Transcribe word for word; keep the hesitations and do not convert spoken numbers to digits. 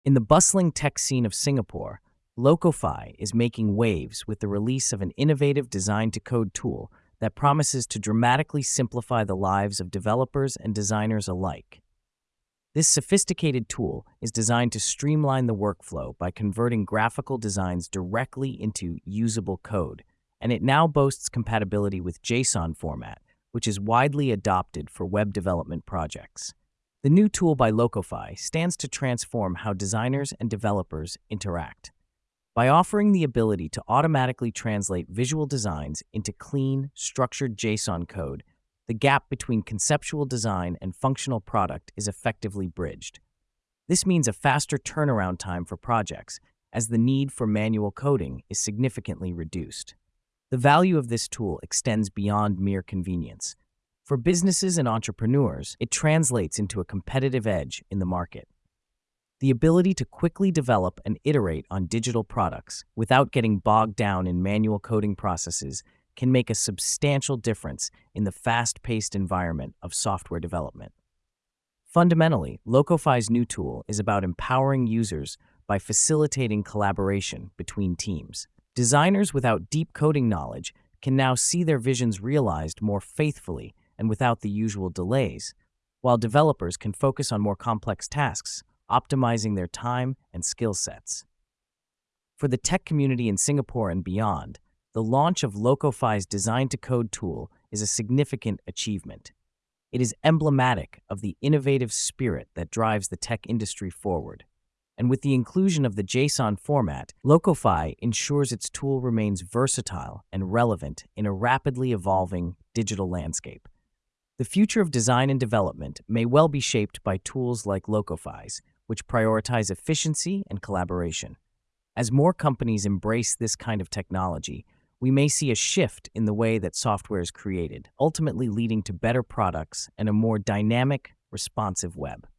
In the bustling tech scene of Singapore, Locofy is making waves with the release of an innovative design-to-code tool that promises to dramatically simplify the lives of developers and designers alike. This sophisticated tool is designed to streamline the workflow by converting graphical designs directly into usable code, and it now boasts compatibility with JSON format, which is widely adopted for web development projects. The new tool by Locofy stands to transform how designers and developers interact. By offering the ability to automatically translate visual designs into clean, structured JSON code, the gap between conceptual design and functional product is effectively bridged. This means a faster turnaround time for projects, as the need for manual coding is significantly reduced. The value of this tool extends beyond mere convenience. For businesses and entrepreneurs, it translates into a competitive edge in the market. The ability to quickly develop and iterate on digital products without getting bogged down in manual coding processes can make a substantial difference in the fast-paced environment of software development. Fundamentally, Locofy's new tool is about empowering users by facilitating collaboration between teams. Designers without deep coding knowledge can now see their visions realized more faithfully and without the usual delays, while developers can focus on more complex tasks, optimizing their time and skill sets. For the tech community in Singapore and beyond, the launch of Locofy's design-to-code tool is a significant achievement. It is emblematic of the innovative spirit that drives the tech industry forward. And with the inclusion of the JSON format, Locofy ensures its tool remains versatile and relevant in a rapidly evolving digital landscape. The future of design and development may well be shaped by tools like Locofy's, which prioritize efficiency and collaboration. As more companies embrace this kind of technology, we may see a shift in the way that software is created, ultimately leading to better products and a more dynamic, responsive web.